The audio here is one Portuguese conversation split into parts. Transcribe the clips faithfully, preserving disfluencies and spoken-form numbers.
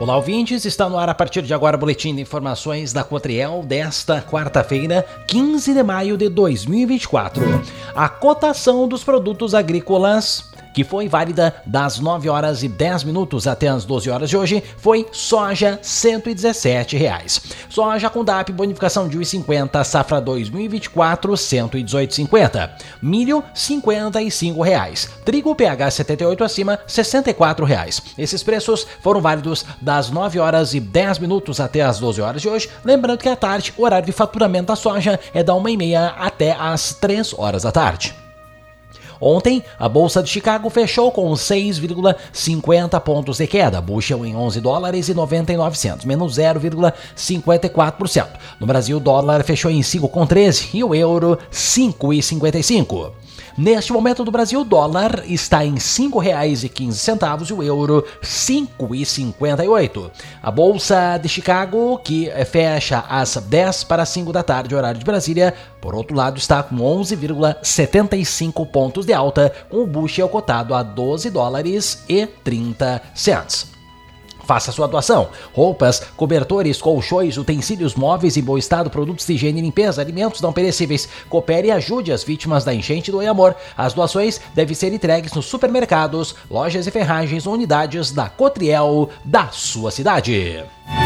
Olá, ouvintes, está no ar a partir de agora o boletim de informações da Cotriel desta quarta-feira, quinze de maio de dois mil e vinte e quatro. A cotação dos produtos agrícolas, que foi válida das nove horas e dez minutos até as doze horas de hoje, foi soja cento e dezessete reais. Soja com D A P bonificação de um real e cinquenta, safra dois mil e vinte e quatro, cento e dezoito reais e cinquenta. Milho, cinquenta e cinco reais. Trigo P H setenta e oito acima, sessenta e quatro reais. Esses preços foram válidos das nove horas e dez minutos até as doze horas de hoje. Lembrando que à tarde, o horário de faturamento da soja é da uma e meia até as três horas da tarde. Ontem, a Bolsa de Chicago fechou com seis vírgula cinquenta pontos de queda, bushel em onze dólares e noventa e nove centavos, menos zero vírgula cinquenta e quatro por cento. No Brasil, o dólar fechou em cinco vírgula treze e o euro cinco vírgula cinquenta e cinco. Neste momento do Brasil, o dólar está em cinco reais e quinze centavos e o euro cinco vírgula cinquenta e oito. A Bolsa de Chicago, que fecha às dez para as cinco da tarde, horário de Brasília, por outro lado, está com onze vírgula setenta e cinco pontos de alta, com o bushel cotado a doze dólares e trinta centavos. Faça sua doação. Roupas, cobertores, colchões, utensílios móveis em bom estado, produtos de higiene e limpeza, alimentos não perecíveis. Coopere e ajude as vítimas da enchente do Amor. As doações devem ser entregues nos supermercados, lojas e ferragens ou unidades da Cotriel da sua cidade.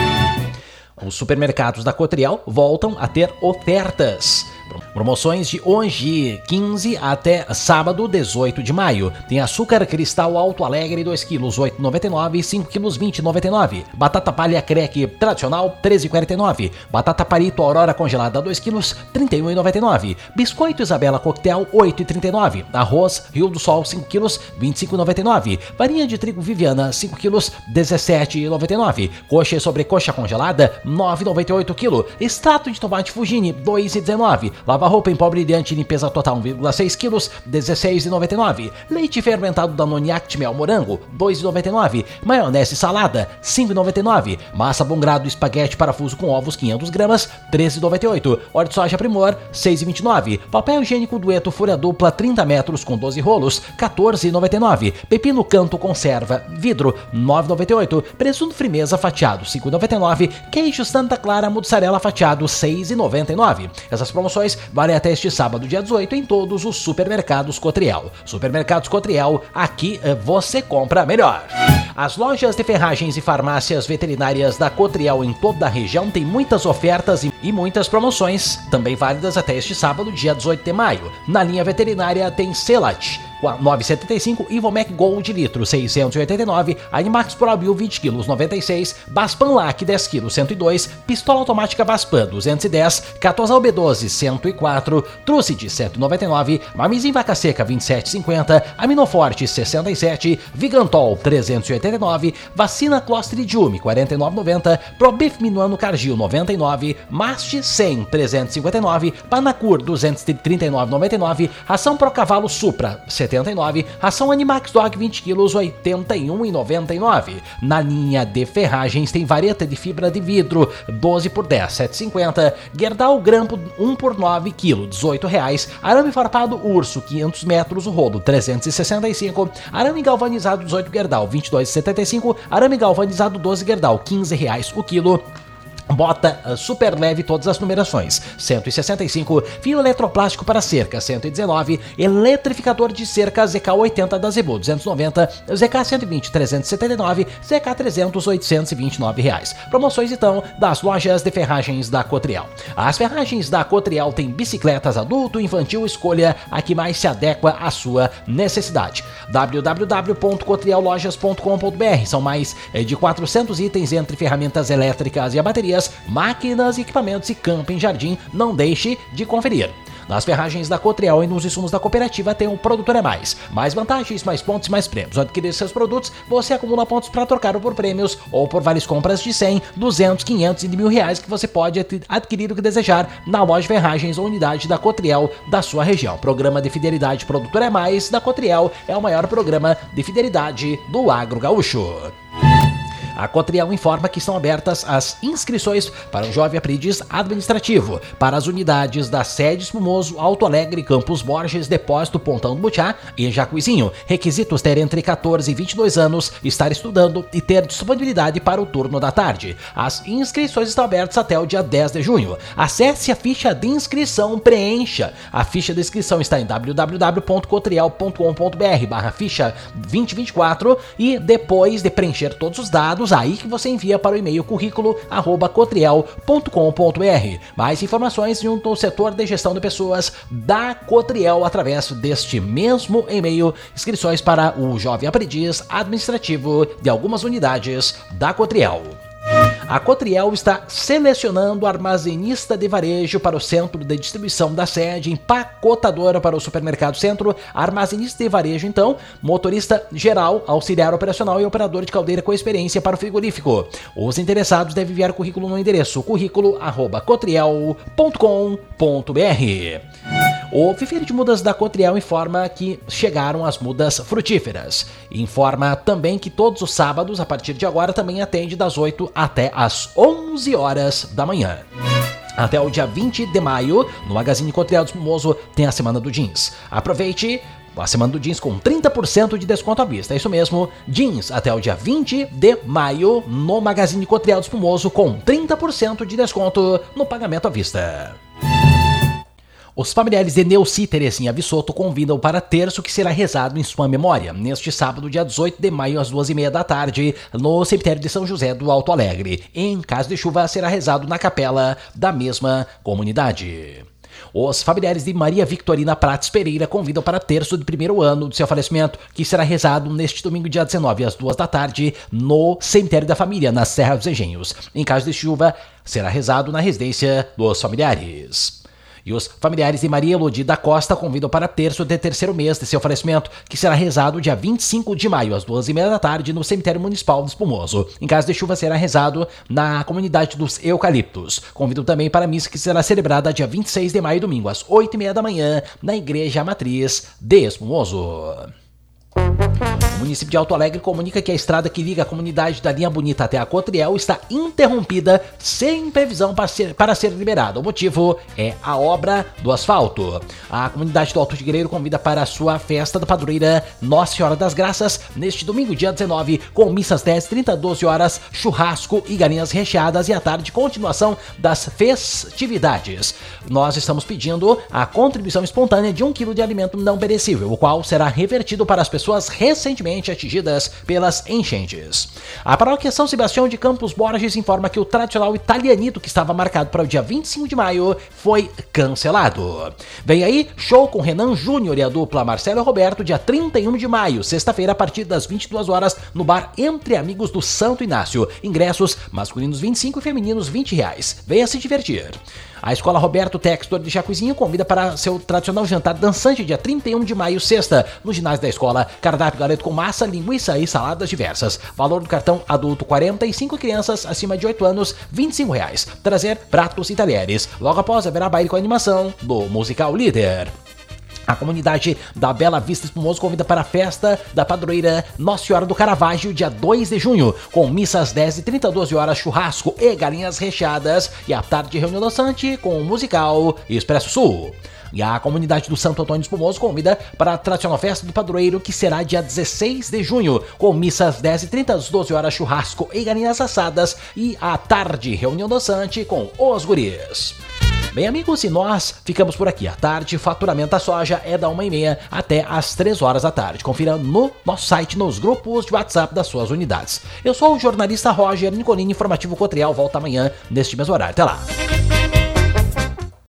Os supermercados da Cotriel voltam a ter ofertas. Promoções de hoje, quinze até sábado, dezoito de maio. Tem açúcar cristal Alto Alegre, dois quilos, oito reais e noventa e nove centavos, cinco quilos, vinte reais e noventa e nove centavos. Batata palha creque tradicional, treze reais e quarenta e nove centavos. Batata palito Aurora congelada, dois quilos, trinta e um reais e noventa e nove centavos. Biscoito Isabela Coquetel, oito reais e trinta e nove centavos. Arroz Rio do Sol, cinco quilos, vinte e cinco reais e noventa e nove centavos. Farinha de trigo Viviana, cinco quilos, dezessete reais e noventa e nove centavos. Coxa e sobrecoxa congelada, nove reais e noventa e oito centavos quilo. Extrato de tomate Fugini, dois reais e dezenove centavos. Lava-roupa em pó brilhante, limpeza total um vírgula seis quilos, dezesseis reais e noventa e nove centavos. Leite fermentado Danone Actimel Morango, dois reais e noventa e nove centavos. Maionese salada, cinco reais e noventa e nove centavos. Massa bom grado espaguete parafuso com ovos, quinhentas gramas, treze reais e noventa e oito centavos. Óleo de soja Primor, seis reais e vinte e nove centavos. Papel higiênico Dueto Fúria Dupla, trinta metros com doze rolos, quatorze reais e noventa e nove centavos. Pepino Canto conserva vidro, nove reais e noventa e oito centavos. Presunto Frimeza fatiado, cinco reais e noventa e nove centavos. Queijo Santa Clara mussarela fatiado, seis reais e noventa e nove centavos. Essas promoções valem até este sábado, dia dezoito, em todos os supermercados Cotriel. Supermercados Cotriel, aqui você compra melhor. As lojas de ferragens e farmácias veterinárias da Cotriel em toda a região têm muitas ofertas e muitas promoções, também válidas até este sábado, dia dezoito de maio. Na linha veterinária tem Celat, novecentos e setenta e cinco, Ivomec Gold litro, seiscentos e oitenta e nove, Animax ProBio vinte quilos, noventa e seis, Baspan Lac dez quilos, cento e dois, Pistola Automática Baspan duzentos e dez, Catosal B doze, cento e quatro, Trucid cento e noventa e nove, Mamizin Vaca Seca vinte e sete reais e cinquenta, Aminoforte sessenta e sete, Vigantol trezentos e oitenta e nove, Vacina Clostridium quarenta e nove reais e noventa centavos, Probif Minuano Cargil noventa e nove, Mast cem trezentos e cinquenta e nove, Panacur duzentos e trinta e nove reais e noventa e nove, Ração Pro Cavalo Supra setenta e nove, Ração Animax Dog vinte quilos, oitenta e um reais e noventa e nove. Na linha de ferragens tem vareta de fibra de vidro doze por dez, sete reais e cinquenta, Gerdau Grampo um por nove quilos, dezoito reais, Arame Farpado Urso quinhentos metros o rodo, trezentos e sessenta e cinco, Arame Galvanizado dezoito Gerdau vinte e dois reais e setenta e cinco, Arame Galvanizado doze Gerdau quinze reais o quilo. Bota uh, super leve todas as numerações, cento e sessenta e cinco, fio eletroplástico para cerca, cento e dezenove, eletrificador de cerca Z K oitenta da Zebu, duzentos e noventa, Z K cento e vinte, trezentos e setenta e nove, Z K trezentos, oitocentos e vinte e nove reais. Promoções então das lojas de ferragens da Cotriel. As ferragens da Cotriel têm bicicletas adulto e infantil, escolha a que mais se adequa à sua necessidade. w w w ponto cotriel lojas ponto com ponto b r. São mais de quatrocentos itens entre ferramentas elétricas e a bateria, máquinas, equipamentos e campo em jardim. Não deixe de conferir. Nas ferragens da Cotriel e nos insumos da cooperativa tem o Produtor é Mais. Mais vantagens, mais pontos e mais prêmios. Ao adquirir seus produtos, você acumula pontos para trocar por prêmios ou por várias compras de cem, duzentos, quinhentos e de mil reais que você pode adquirir o que desejar na loja de ferragens ou unidade da Cotriel da sua região. Programa de Fidelidade Produtor é Mais da Cotriel é o maior programa de fidelidade do agro gaúcho. A Cotriel informa que estão abertas as inscrições para o jovem aprendiz administrativo para as unidades da sede Espumoso, Alto Alegre, Campos Borges, Depósito, Pontão do Butiá e Jacuizinho. Requisitos: ter entre quatorze e vinte e dois anos, estar estudando e ter disponibilidade para o turno da tarde. As inscrições estão abertas até o dia dez de junho. Acesse a ficha de inscrição, preencha. A ficha de inscrição está em w w w ponto cotriel ponto com ponto b r barra ficha vinte e vinte e quatro e depois de preencher todos os dados, aí que você envia para o e-mail currículo arroba cotriel ponto com ponto b r. Mais informações junto ao setor de gestão de pessoas da Cotriel através deste mesmo e-mail. Inscrições para o jovem aprendiz administrativo de algumas unidades da Cotriel. A Cotriel está selecionando armazenista de varejo para o centro de distribuição da sede, empacotadora para o supermercado centro, armazenista de varejo então, motorista geral, auxiliar operacional e operador de caldeira com experiência para o frigorífico. Os interessados devem enviar currículo no endereço currículo arroba cotriel ponto com ponto b r. O Fifeiro de Mudas da Cotriel informa que chegaram as mudas frutíferas. Informa também que todos os sábados, a partir de agora, também atende das oito até as onze horas da manhã. Até o dia vinte de maio, no Magazine Cotriel do Espumoso, tem a Semana do Jeans. Aproveite a Semana do Jeans com trinta por cento de desconto à vista. É isso mesmo, jeans até o dia vinte de maio no Magazine Cotriel do Espumoso com trinta por cento de desconto no pagamento à vista. Os familiares de Neuci Terezinha Vissoto convidam para terço que será rezado em sua memória, neste sábado, dia dezoito de maio, às duas e meia da tarde, no cemitério de São José do Alto Alegre. Em caso de chuva, será rezado na capela da mesma comunidade. Os familiares de Maria Victorina Prates Pereira convidam para terço de primeiro ano do seu falecimento, que será rezado neste domingo, dia dezenove, às duas da tarde, no cemitério da família, na Serra dos Engenhos. Em caso de chuva, será rezado na residência dos familiares. E os familiares de Maria Elodie da Costa convidam para terço de terceiro mês de seu falecimento, que será rezado dia vinte e cinco de maio, às duas e meia da tarde, no cemitério municipal do Espumoso. Em caso de chuva, será rezado na comunidade dos Eucaliptos. Convidam também para a missa, que será celebrada dia vinte e seis de maio, domingo, às oito e meia da manhã, na Igreja Matriz de Espumoso. O município de Alto Alegre comunica que a estrada que liga a comunidade da Linha Bonita até a Cotriel está interrompida sem previsão para ser, para ser liberada. O motivo é a obra do asfalto. A comunidade do Alto Figueiredo convida para a sua festa da padroeira Nossa Senhora das Graças neste domingo, dia dezenove, com missas dez, trinta, doze horas, churrasco e galinhas recheadas e à tarde continuação das festividades. Nós estamos pedindo a contribuição espontânea de um quilo de alimento não perecível, o qual será revertido para as pessoas pessoas recentemente atingidas pelas enchentes. A paróquia São Sebastião de Campos Borges informa que o tradicional italianito, que estava marcado para o dia vinte e cinco de maio, foi cancelado. Vem aí, show com Renan Júnior e a dupla Marcelo e Roberto, dia trinta e um de maio, sexta-feira, a partir das vinte e duas horas, no bar Entre Amigos do Santo Inácio. Ingressos masculinos vinte e cinco e femininos vinte reais. Venha se divertir. A Escola Roberto Textor de Jacuizinho convida para seu tradicional jantar dançante dia trinta e um de maio, sexta, no ginásio da escola. Cardápio galeto com massa, linguiça e saladas diversas. Valor do cartão adulto quarenta e cinco, crianças acima de oito anos, vinte e cinco reais. Trazer pratos e talheres. Logo após haverá baile com animação do musical Líder. A comunidade da Bela Vista Espumoso convida para a festa da padroeira Nossa Senhora do Caravaggio, dia dois de junho, com missas dez e trinta, doze horas, churrasco e galinhas recheadas, e à tarde reunião dançante com o musical Expresso Sul. E a comunidade do Santo Antônio Espumoso convida para a tradicional festa do padroeiro, que será dia dezesseis de junho, com missas dez e trinta, doze horas, churrasco e galinhas assadas, e à tarde reunião dançante com os guris. Bem, amigos, e nós ficamos por aqui. À tarde, faturamento da soja é da uma e meia até às três horas da tarde. Confira no nosso site, nos grupos de WhatsApp das suas unidades. Eu sou o jornalista Roger Nicolini, informativo Cotriel, volta amanhã neste mesmo horário. Até lá!